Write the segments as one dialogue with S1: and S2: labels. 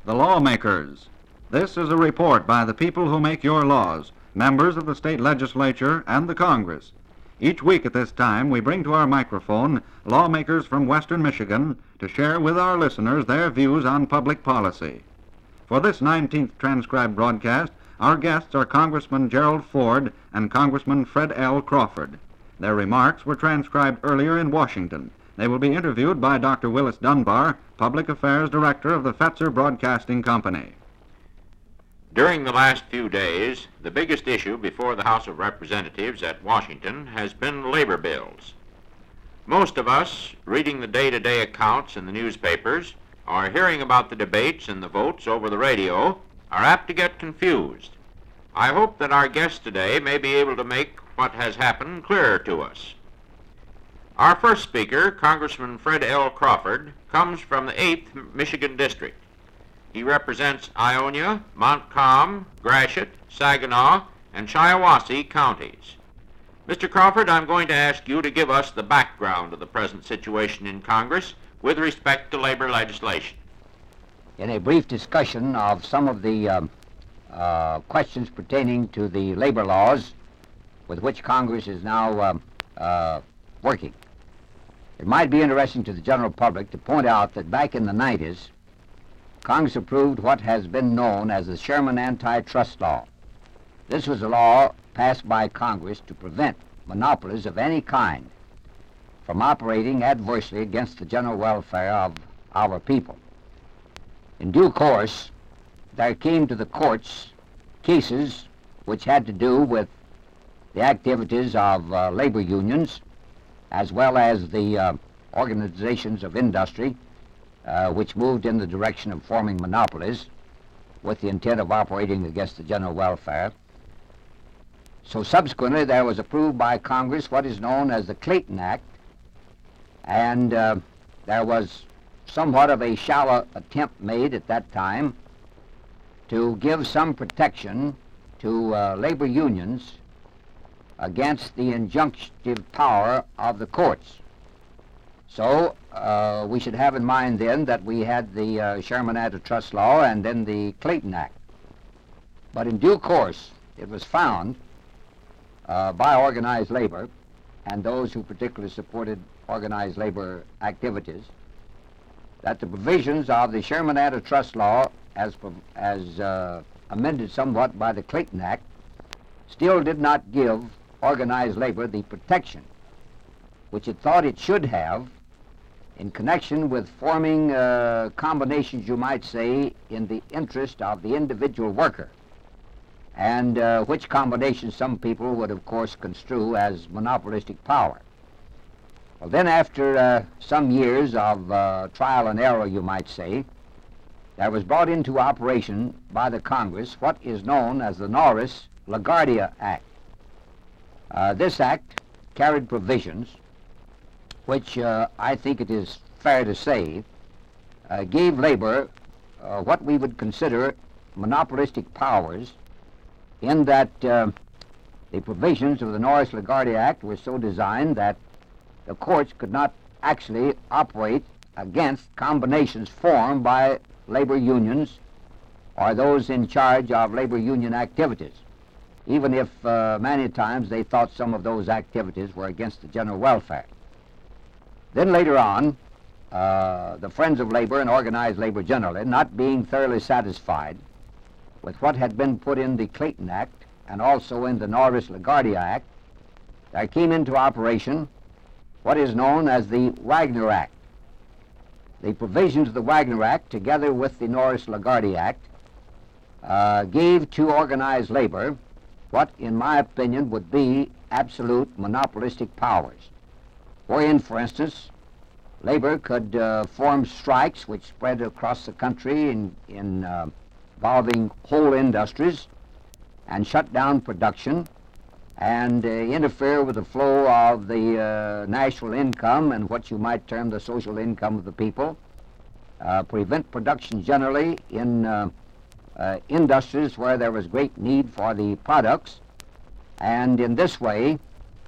S1: The lawmakers. This is a report by the people who make your laws, members of the state legislature and the Congress. Each week at this time, we bring to our microphone lawmakers from western Michigan to share with our listeners their views on public policy. For this 19th transcribed broadcast, our guests are Congressman Gerald Ford and Congressman Fred L. Crawford. Their remarks were transcribed earlier in Washington. They will be interviewed by Dr. Willis Dunbar, Public Affairs Director of the Fetzer Broadcasting Company.
S2: During the last few days, the biggest issue before the House of Representatives at Washington has been labor bills. Most of us, reading the day-to-day accounts in the newspapers, or hearing about the debates and the votes over the radio, are apt to get confused. I hope that our guest today may be able to make what has happened clearer to us. Our first speaker, Congressman Fred L. Crawford, comes from the 8th Michigan District. He represents Ionia, Montcalm, Gratiot, Saginaw, and Shiawassee counties. Mr. Crawford, I'm going to ask you to give us the background of the present situation in Congress with respect to labor legislation.
S3: In a brief discussion of some of the questions pertaining to the labor laws with which Congress is now working, it might be interesting to the general public to point out that back in the 90s, Congress approved what has been known as the Sherman Antitrust Law. This was a law passed by Congress to prevent monopolies of any kind from operating adversely against the general welfare of our people. In due course, there came to the courts cases which had to do with the activities of labor unions as well as the organizations of industry which moved in the direction of forming monopolies with the intent of operating against the general welfare. So subsequently there was approved by Congress what is known as the Clayton Act, and there was somewhat of a shallow attempt made at that time to give some protection to labor unions against the injunctive power of the courts. So we should have in mind then that we had the Sherman Antitrust Law and then the Clayton Act. But in due course, it was found by organized labor and those who particularly supported organized labor activities that the provisions of the Sherman Antitrust Law, as amended somewhat by the Clayton Act, still did not give organized labor the protection which it thought it should have in connection with forming combinations, you might say, in the interest of the individual worker, and which combinations some people would, of course, construe as monopolistic power. Well, then after some years of trial and error, you might say, there was brought into operation by the Congress what is known as the Norris-LaGuardia Act. This act carried provisions which I think it is fair to say gave labor what we would consider monopolistic powers, in that the provisions of the Norris-LaGuardia Act were so designed that the courts could not actually operate against combinations formed by labor unions or those in charge of labor union activities, even if many times they thought some of those activities were against the general welfare. Then later on, the Friends of Labor and organized labor generally, not being thoroughly satisfied with what had been put in the Clayton Act and also in the Norris-LaGuardia Act, there came into operation what is known as the Wagner Act. The provisions of the Wagner Act, together with the Norris-LaGuardia Act, gave to organized labor what, in my opinion, would be absolute monopolistic powers, wherein, for instance, labor could form strikes which spread across the country involving whole industries and shut down production and interfere with the flow of the national income and what you might term the social income of the people, prevent production generally in industries where there was great need for the products, and in this way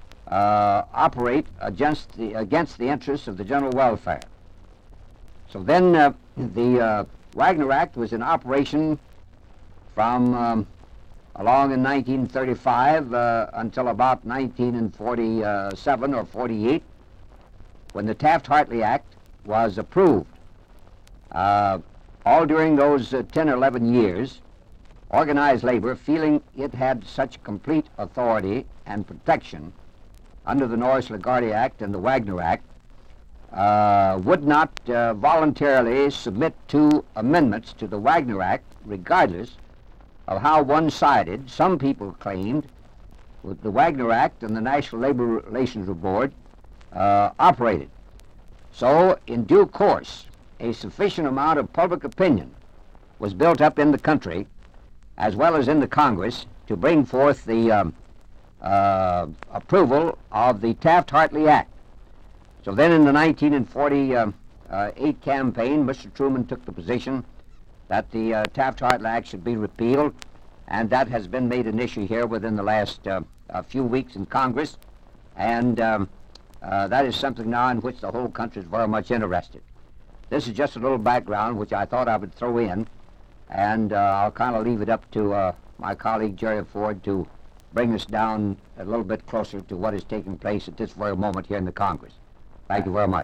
S3: operate against the interests of the general welfare. So then the Wagner Act was in operation from along in 1935 until about 1947 or 48, when the Taft-Hartley Act was approved. All during those 10 or 11 years, organized labor, feeling it had such complete authority and protection under the Norris-LaGuardia Act and the Wagner Act, would not voluntarily submit to amendments to the Wagner Act, regardless of how one-sided some people claimed with the Wagner Act and the National Labor Relations Board operated. So, in due course, a sufficient amount of public opinion was built up in the country, as well as in the Congress, to bring forth the approval of the Taft-Hartley Act. So then in the 1948 campaign, Mr. Truman took the position that the Taft-Hartley Act should be repealed, and that has been made an issue here within the last few weeks in Congress, and that is something now in which the whole country is very much interested. This is just a little background which I thought I would throw in, and I'll kind of leave it up to my colleague Jerry Ford to bring us down a little bit closer to what is taking place at this very moment here in the Congress. Thank you very much.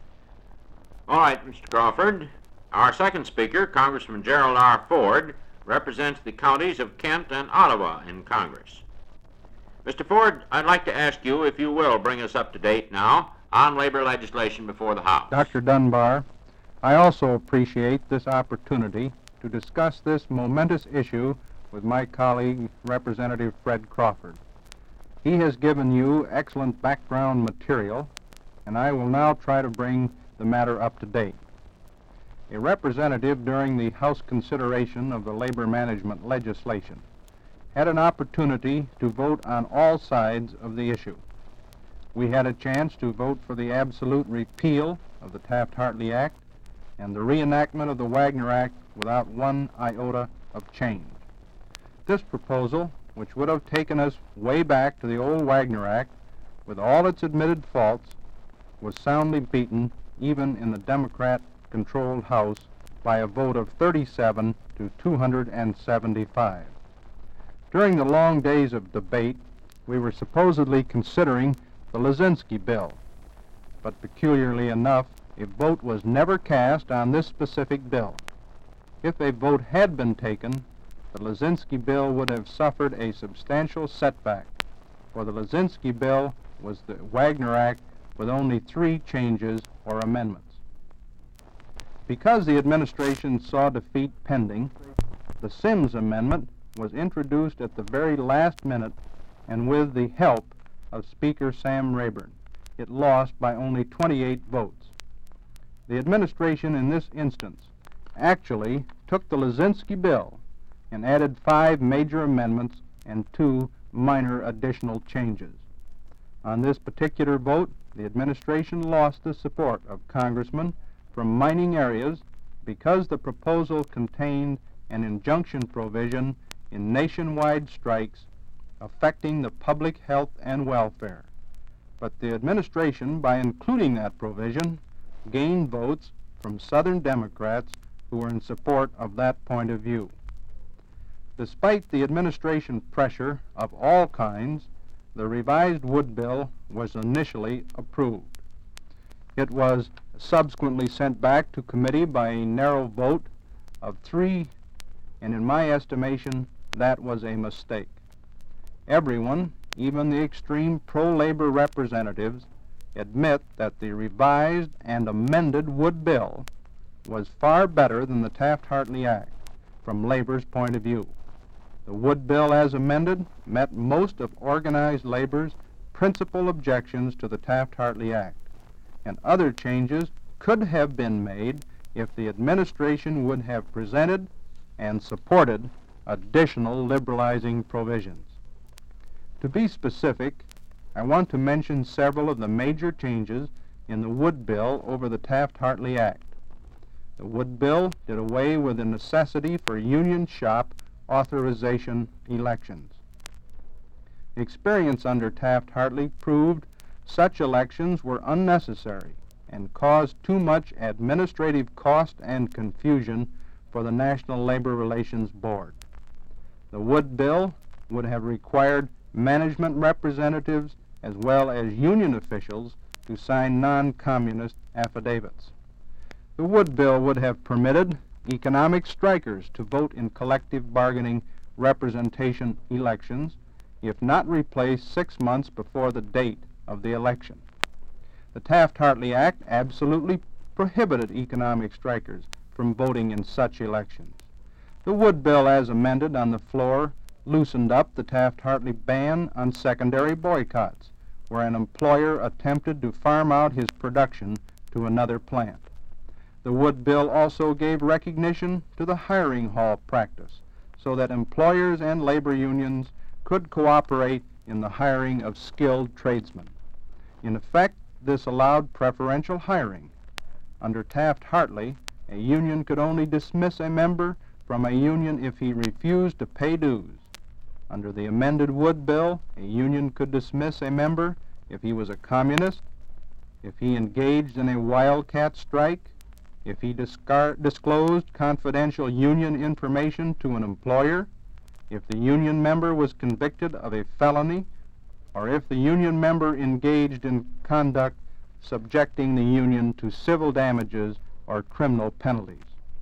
S2: All right, Mr. Crawford. Our second speaker, Congressman Gerald R. Ford, represents the counties of Kent and Ottawa in Congress. Mr. Ford, I'd like to ask you if you will bring us up to date now on labor legislation before the House.
S4: Dr. Dunbar, I also appreciate this opportunity to discuss this momentous issue with my colleague, Representative Fred Crawford. He has given you excellent background material, and I will now try to bring the matter up to date. A representative during the House consideration of the labor management legislation had an opportunity to vote on all sides of the issue. We had a chance to vote for the absolute repeal of the Taft-Hartley Act and the reenactment of the Wagner Act without one iota of change. This proposal, which would have taken us way back to the old Wagner Act with all its admitted faults, was soundly beaten even in the Democrat-controlled House by a vote of 37 to 275. During the long days of debate, we were supposedly considering the Lisinski bill, but peculiarly enough, a vote was never cast on this specific bill. If a vote had been taken, the Lisinski bill would have suffered a substantial setback, for the Lisinski bill was the Wagner Act with only 3 changes or amendments. Because the administration saw defeat pending, the Sims Amendment was introduced at the very last minute and with the help of Speaker Sam Rayburn. It lost by only 28 votes. The administration in this instance actually took the Lisinski bill and added 5 major amendments and 2 minor additional changes. On this particular vote, the administration lost the support of congressmen from mining areas because the proposal contained an injunction provision in nationwide strikes affecting the public health and welfare. But the administration, by including that provision, gained votes from Southern Democrats who were in support of that point of view. Despite the administration pressure of all kinds, the revised Wood Bill was initially approved. It was subsequently sent back to committee by a narrow vote of 3, and in my estimation, that was a mistake. Everyone, even the extreme pro-labor representatives, admit that the revised and amended Wood Bill was far better than the Taft-Hartley Act from labor's point of view. The Wood Bill as amended met most of organized labor's principal objections to the Taft-Hartley Act, and other changes could have been made if the administration would have presented and supported additional liberalizing provisions. To be specific, I want to mention several of the major changes in the Wood Bill over the Taft-Hartley Act. The Wood Bill did away with the necessity for union shop authorization elections. Experience under Taft-Hartley proved such elections were unnecessary and caused too much administrative cost and confusion for the National Labor Relations Board. The Wood Bill would have required management representatives as well as union officials to sign non-communist affidavits. The Wood Bill would have permitted economic strikers to vote in collective bargaining representation elections, if not replaced 6 months before the date of the election. The Taft-Hartley Act absolutely prohibited economic strikers from voting in such elections. The Wood Bill, as amended on the floor, loosened up the Taft-Hartley ban on secondary boycotts, where an employer attempted to farm out his production to another plant. The Wood Bill also gave recognition to the hiring hall practice, so that employers and labor unions could cooperate in the hiring of skilled tradesmen. In effect, this allowed preferential hiring. Under Taft-Hartley, a union could only dismiss a member from a union if he refused to pay dues. Under the amended Wood Bill, a union could dismiss a member if he was a communist, if he engaged in a wildcat strike, if he disclosed confidential union information to an employer, if the union member was convicted of a felony, or if the union member engaged in conduct subjecting the union to civil damages or criminal penalties.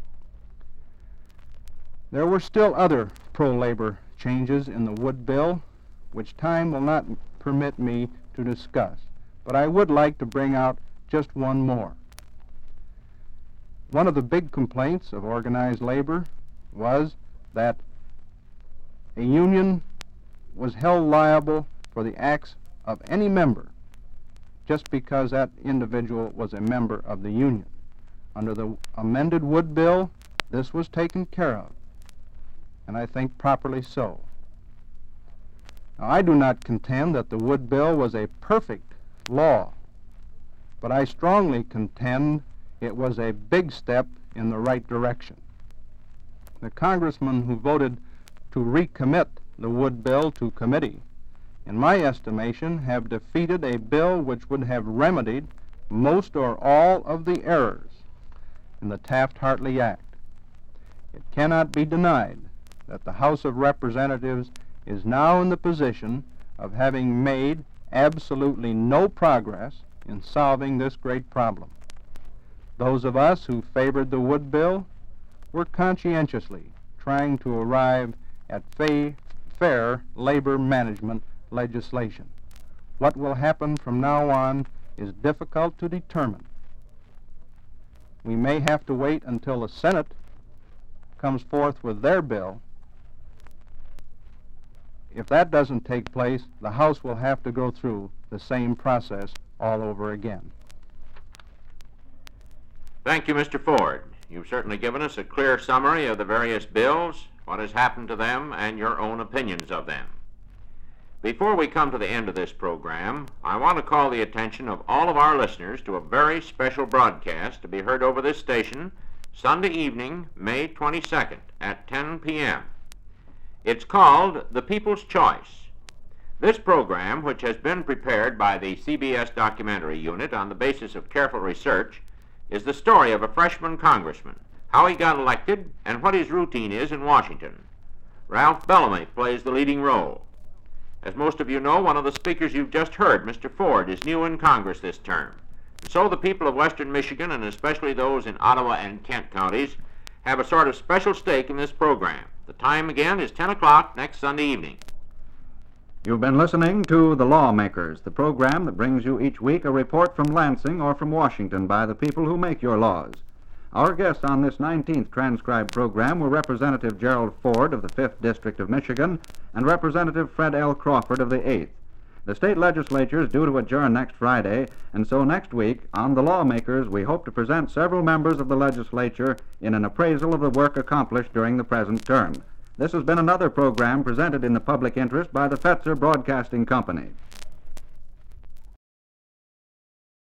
S4: There were still other pro-labor changes in the Wood Bill, which time will not permit me to discuss, but I would like to bring out just one more. One of the big complaints of organized labor was that a union was held liable for the acts of any member just because that individual was a member of the union. Under the amended Wood Bill, this was taken care of, and I think properly so. Now, I do not contend that the Wood Bill was a perfect law, but I strongly contend it was a big step in the right direction. The congressmen who voted to recommit the Wood Bill to committee, in my estimation, have defeated a bill which would have remedied most or all of the errors in the Taft-Hartley Act. It cannot be denied that the House of Representatives is now in the position of having made absolutely no progress in solving this great problem. Those of us who favored the Wood Bill were conscientiously trying to arrive at fair labor management legislation. What will happen from now on is difficult to determine. We may have to wait until the Senate comes forth with their bill. If that doesn't take place, the House will have to go through the same process all over again.
S2: Thank you, Mr. Ford. You've certainly given us a clear summary of the various bills, what has happened to them, and your own opinions of them. Before we come to the end of this program, I want to call the attention of all of our listeners to a very special broadcast to be heard over this station Sunday evening, May 22nd at 10 p.m. It's called The People's Choice. This program, which has been prepared by the CBS Documentary Unit on the basis of careful research, is the story of a freshman congressman, how he got elected, and what his routine is in Washington. Ralph Bellamy plays the leading role. As most of you know, one of the speakers you've just heard, Mr. Ford, is new in Congress this term. And so the people of western Michigan, and especially those in Ottawa and Kent counties, have a sort of special stake in this program. The time again is 10 o'clock next Sunday evening.
S1: You've been listening to The Lawmakers, the program that brings you each week a report from Lansing or from Washington by the people who make your laws. Our guests on this 19th transcribed program were Representative Gerald Ford of the 5th District of Michigan and Representative Fred L. Crawford of the 8th. The state legislature is due to adjourn next Friday, and so next week, on The Lawmakers, we hope to present several members of the legislature in an appraisal of the work accomplished during the present term. This has been another program presented in the public interest by the Fetzer Broadcasting Company.